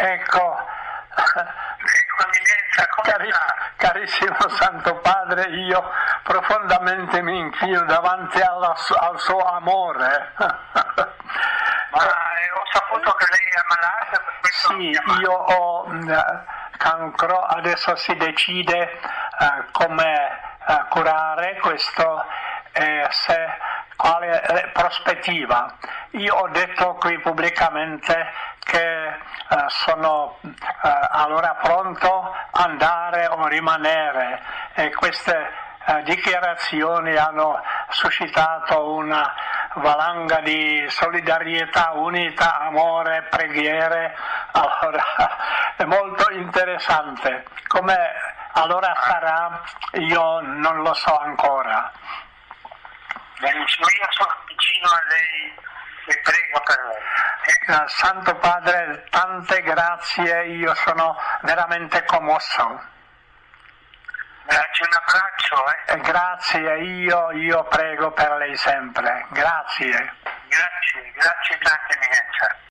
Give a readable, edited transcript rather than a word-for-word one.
Ecco, carissimo Santo Padre, io profondamente mi inchino davanti al suo amore. Ma ho saputo che lei è malata, per questo Sì, io ho cancro, adesso si decide come curare questo e quale prospettiva. Io ho detto qui pubblicamente che sono allora pronto a andare o rimanere, e queste dichiarazioni hanno suscitato una valanga di solidarietà, unità, amore, preghiere. Allora è molto interessante. Come allora sarà, io non lo so ancora. Benissimo, io sono vicino a lei e prego per lei. Santo Padre, tante grazie, io sono veramente commosso. Grazie, un abbraccio. Grazie, io prego per lei sempre. Grazie. Grazie tante eminenza.